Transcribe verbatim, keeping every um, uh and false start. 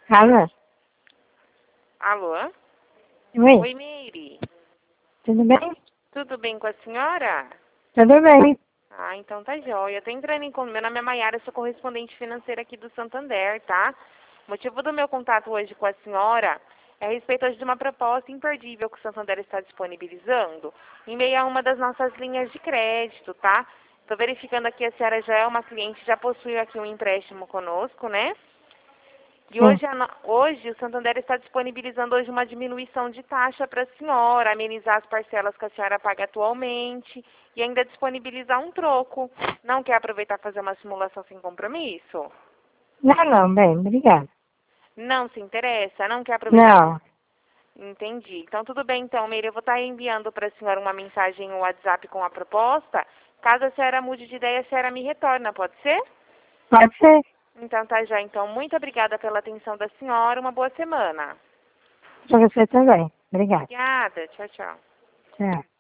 Alô? Alô? Oi, Oi, Meire. tudo bem? Tudo bem com a senhora? Tudo bem. Ah, então tá jóia. Eu tô entrando em contato. Meu nome é Maiara, sou correspondente financeira aqui do Santander, tá? O motivo do meu contato hoje com a senhora é a respeito hoje de uma proposta imperdível que o Santander está disponibilizando em meio a uma das nossas linhas de crédito, tá? Tô verificando aqui, a senhora já é uma cliente, já possui aqui um empréstimo conosco, né? E Sim. hoje, a no- hoje o Santander está disponibilizando hoje uma diminuição de taxa para a senhora, amenizar as parcelas que a senhora paga atualmente e ainda disponibilizar um troco. Não quer aproveitar e fazer uma simulação sem compromisso? Não, não, bem, obrigada. Não se interessa? Não quer aproveitar? Não, Entendi. Então tudo bem, então, Meire, eu vou estar enviando para a senhora uma mensagem no WhatsApp com a proposta. Caso a senhora mude de ideia, a senhora me retorna, pode ser? pode ser. Então tá já. Então, muito obrigada pela atenção da senhora. Uma boa semana. Para você também. Obrigada. Obrigada. Tchau, tchau. Tchau.